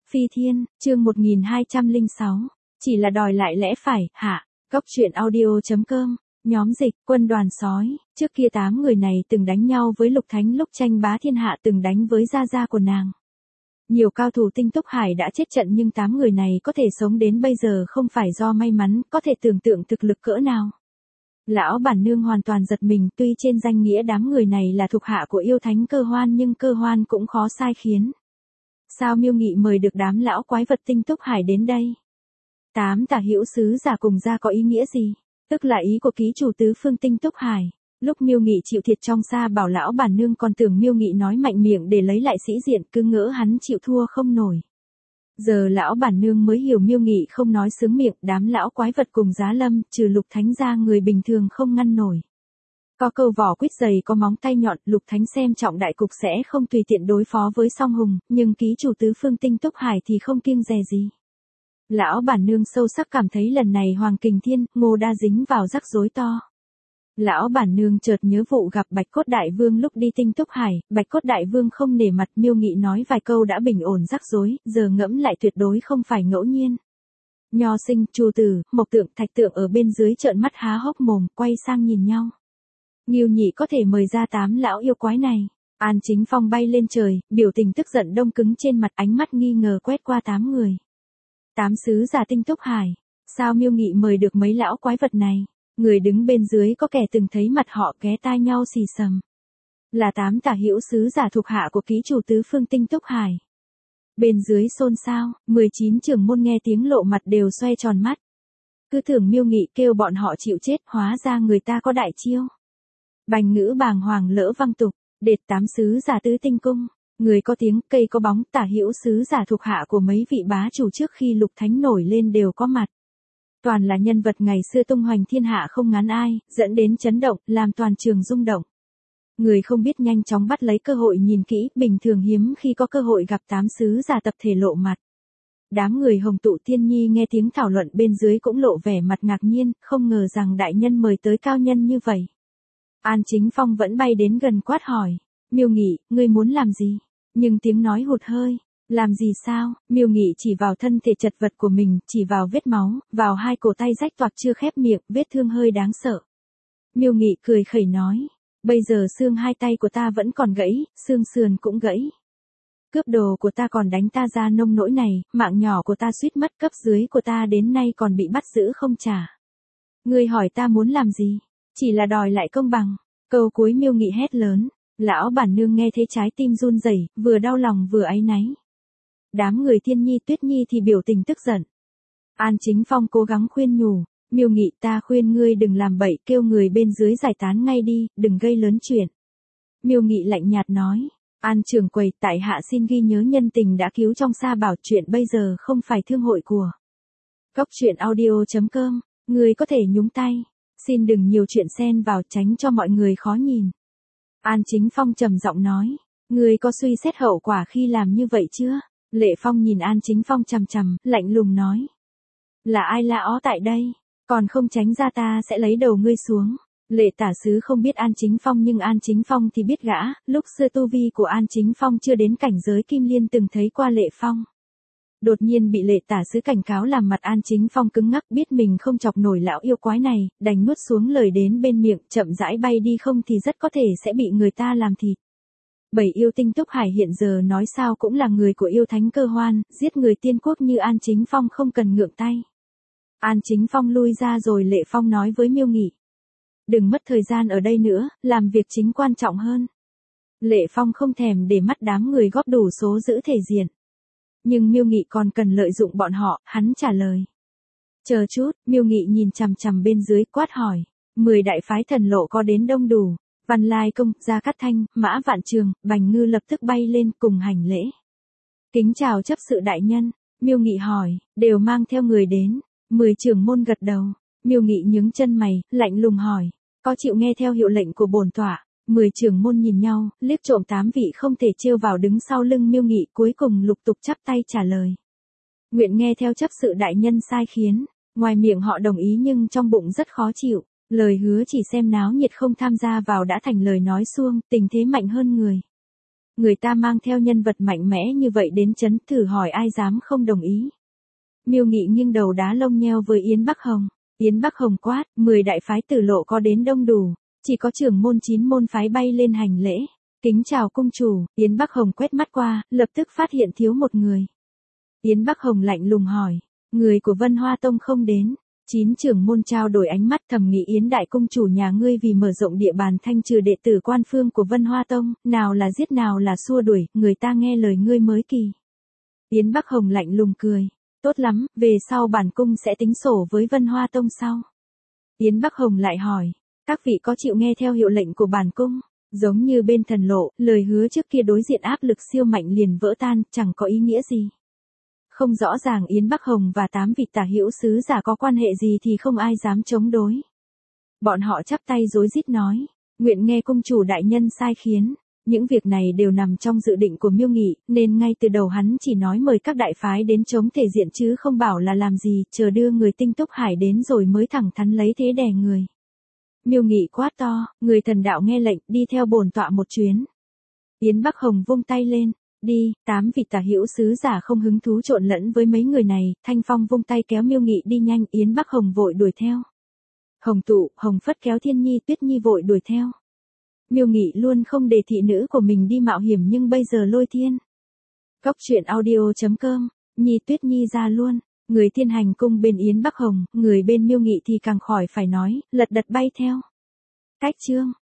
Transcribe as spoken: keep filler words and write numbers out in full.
Phi Thiên, chương một nghìn hai trăm lẻ sáu. Chỉ là đòi lại lẽ phải, hạ. Góc truyện audio.com. Nhóm dịch, quân đoàn sói. Trước kia tám người này từng đánh nhau với Lục Thánh lúc tranh bá thiên hạ, từng đánh với gia gia của nàng. Nhiều cao thủ tinh túc hải đã chết trận, nhưng tám người này có thể sống đến bây giờ không phải do may mắn, có thể tưởng tượng thực lực cỡ nào. Lão bản nương hoàn toàn giật mình, tuy trên danh nghĩa đám người này là thuộc hạ của yêu thánh Cơ Hoan, nhưng Cơ Hoan cũng khó sai khiến. Sao Miêu Nghị mời được đám lão quái vật tinh túc hải đến đây? Tám tả hữu sứ giả cùng ra có ý nghĩa gì? Tức là ý của ký chủ tứ phương tinh túc hải. Lúc Miêu Nghị chịu thiệt trong xa bảo lão bản nương còn tưởng Miêu Nghị nói mạnh miệng để lấy lại sĩ diện, cứ ngỡ hắn chịu thua không nổi. Giờ lão bản nương mới hiểu Miêu Nghị không nói sướng miệng, đám lão quái vật cùng Giá Lâm, trừ Lục Thánh ra người bình thường không ngăn nổi. Có câu vỏ quýt dày có móng tay nhọn, Lục Thánh xem trọng đại cục sẽ không tùy tiện đối phó với Song Hùng, nhưng ký chủ tứ phương tinh túc hải thì không kiêng dè gì. Lão bản nương sâu sắc cảm thấy lần này Hoàng Kình Thiên, Ngô Đa dính vào rắc rối to. Lão bản nương chợt nhớ vụ gặp Bạch Cốt Đại Vương lúc đi tinh túc hải, Bạch Cốt Đại Vương không nể mặt, Miêu Nghị nói vài câu đã bình ổn rắc rối, giờ ngẫm lại tuyệt đối không phải ngẫu nhiên. Nho Sinh, Chu Tử, Mộc Tượng, Thạch Tượng ở bên dưới trợn mắt há hốc mồm, quay sang nhìn nhau. Nghiêu Nhị có thể mời ra tám lão yêu quái này. An Chính Phong bay lên trời, biểu tình tức giận đông cứng trên mặt, ánh mắt nghi ngờ quét qua tám người. Tám sứ giả tinh túc hải, sao Miêu Nghị mời được mấy lão quái vật này? Người đứng bên dưới có kẻ từng thấy mặt họ ghé tai nhau xì xầm. Là tám tả hữu sứ giả thuộc hạ của ký chủ tứ phương tinh túc hải. Bên dưới xôn xao, mười chín trưởng môn nghe tiếng lộ mặt đều xoay tròn mắt. Cứ tưởng Miêu Nghị kêu bọn họ chịu chết, hóa ra người ta có đại chiêu. Bành ngữ bàng hoàng lỡ văng tục, đệt tám sứ giả tứ tinh cung. Người có tiếng, cây có bóng, tả hữu sứ giả thuộc hạ của mấy vị bá chủ trước khi Lục Thánh nổi lên đều có mặt. Toàn là nhân vật ngày xưa tung hoành thiên hạ không ngán ai, dẫn đến chấn động, làm toàn trường rung động. Người không biết nhanh chóng bắt lấy cơ hội nhìn kỹ, bình thường hiếm khi có cơ hội gặp tám sứ giả tập thể lộ mặt. Đám người Hồng Tụ Tiên Nhi nghe tiếng thảo luận bên dưới cũng lộ vẻ mặt ngạc nhiên, không ngờ rằng đại nhân mời tới cao nhân như vậy. An Chính Phong vẫn bay đến gần quát hỏi, Miêu Nghị, ngươi muốn làm gì? Nhưng tiếng nói hụt hơi. Làm gì sao? Miêu Nghị chỉ vào thân thể chật vật của mình, chỉ vào vết máu, vào hai cổ tay rách toạc chưa khép miệng, vết thương hơi đáng sợ. Miêu Nghị cười khẩy nói, bây giờ xương hai tay của ta vẫn còn gãy, xương sườn cũng gãy. Cướp đồ của ta còn đánh ta ra nông nỗi này, mạng nhỏ của ta suýt mất, cấp dưới của ta đến nay còn bị bắt giữ không trả. Ngươi hỏi ta muốn làm gì? Chỉ là đòi lại công bằng. Câu cuối Miêu Nghị hét lớn. Lão bản nương nghe thấy trái tim run rẩy, vừa đau lòng vừa áy náy. Đám người Thiên Nhi Tuyết Nhi thì biểu tình tức giận. An Chính Phong cố gắng khuyên nhủ, Miêu Nghị, ta khuyên ngươi đừng làm bậy, kêu người bên dưới giải tán ngay đi, đừng gây lớn chuyện. Miêu Nghị lạnh nhạt nói, An trưởng quầy, tại hạ xin ghi nhớ nhân tình đã cứu trong sa bảo, chuyện bây giờ không phải thương hội của. Góc truyện audio.com, ngươi có thể nhúng tay, xin đừng nhiều chuyện xen vào, tránh cho mọi người khó nhìn. An Chính Phong trầm giọng nói, ngươi có suy xét hậu quả khi làm như vậy chưa? Lệ Phong nhìn An Chính Phong chằm chằm, lạnh lùng nói. Là ai la ó tại đây? Còn không tránh ra ta sẽ lấy đầu ngươi xuống. Lệ tả sứ không biết An Chính Phong nhưng An Chính Phong thì biết gã, lúc xưa tu vi của An Chính Phong chưa đến cảnh giới Kim Liên từng thấy qua Lệ Phong. Đột nhiên bị Lệ tả sứ cảnh cáo làm mặt An Chính Phong cứng ngắc, biết mình không chọc nổi lão yêu quái này, đành nuốt xuống lời đến bên miệng, chậm rãi bay đi, không thì rất có thể sẽ bị người ta làm thịt. Bảy yêu tinh túc hải hiện giờ nói sao cũng là người của yêu thánh Cơ Hoan, giết người tiên quốc như An Chính Phong không cần ngượng tay. An Chính Phong lui ra rồi Lệ Phong nói với Miêu Nghị. Đừng mất thời gian ở đây nữa, làm việc chính quan trọng hơn. Lệ Phong không thèm để mắt đám người góp đủ số giữ thể diện. Nhưng Miêu Nghị còn cần lợi dụng bọn họ, hắn trả lời. Chờ chút, Miêu Nghị nhìn chằm chằm bên dưới quát hỏi. Mười đại phái thần lộ có đến đông đủ. Văn Lai Công, Gia Cát Thanh, Mã Vạn Trường, Bành Ngư lập tức bay lên cùng hành lễ. Kính chào chấp sự đại nhân. Miêu Nghị hỏi, đều mang theo người đến. Mười trưởng môn gật đầu. Miêu Nghị nhướng chân mày, lạnh lùng hỏi, có chịu nghe theo hiệu lệnh của bổn tọa? Mười trưởng môn nhìn nhau, liếc trộm tám vị không thể trêu vào đứng sau lưng Miêu Nghị, cuối cùng lục tục chắp tay trả lời. Nguyện nghe theo chấp sự đại nhân sai khiến. Ngoài miệng họ đồng ý nhưng trong bụng rất khó chịu. Lời hứa chỉ xem náo nhiệt không tham gia vào đã thành lời nói suông, tình thế mạnh hơn người. Người ta mang theo nhân vật mạnh mẽ như vậy đến chấn, thử hỏi ai dám không đồng ý. Miêu Nghị nghiêng đầu đá lông nheo với Yến Bắc Hồng. Yến Bắc Hồng quát, mười đại phái tử lộ có đến đông đủ, chỉ có trưởng môn chín môn phái bay lên hành lễ. Kính chào cung chủ. Yến Bắc Hồng quét mắt qua, lập tức phát hiện thiếu một người. Yến Bắc Hồng lạnh lùng hỏi, người của Vân Hoa Tông không đến. Chín trưởng môn trao đổi ánh mắt, thầm nghĩ Yến đại cung chủ nhà ngươi vì mở rộng địa bàn thanh trừ đệ tử quan phương của Vân Hoa Tông, nào là giết nào là xua đuổi, người ta nghe lời ngươi mới kỳ. Yến Bắc Hồng lạnh lùng cười, tốt lắm, về sau bản cung sẽ tính sổ với Vân Hoa Tông sau. Yến Bắc Hồng lại hỏi, các vị có chịu nghe theo hiệu lệnh của bản cung? Giống như bên thần lộ, lời hứa trước kia đối diện áp lực siêu mạnh liền vỡ tan, chẳng có ý nghĩa gì. Không rõ ràng Yến Bắc Hồng và tám vị tả hữu sứ giả có quan hệ gì thì không ai dám chống đối. Bọn họ chắp tay rối rít nói, nguyện nghe cung chủ đại nhân sai khiến. Những việc này đều nằm trong dự định của Miêu Nghị, nên ngay từ đầu hắn chỉ nói mời các đại phái đến chống thể diện chứ không bảo là làm gì, chờ đưa người Tinh Túc Hải đến rồi mới thẳng thắn lấy thế đè người. Miêu Nghị quát to, người thần đạo nghe lệnh, đi theo bổn tọa một chuyến. Yến Bắc Hồng vung tay lên, đi. Tám vị tả hữu sứ giả không hứng thú trộn lẫn với mấy người này, Thanh Phong vung tay kéo Miêu Nghị đi nhanh, Yến Bắc Hồng vội đuổi theo. Hồng Tụ, Hồng Phất kéo Thiên Nhi, Tuyết Nhi vội đuổi theo. Miêu Nghị luôn không để thị nữ của mình đi mạo hiểm nhưng bây giờ lôi thiên. Cốc truyện audio chấm com, Nhi Tuyết Nhi ra luôn. Người Thiên Hành cung bên Yến Bắc Hồng, người bên Miêu Nghị thì càng khỏi phải nói, lật đật bay theo. Cách chương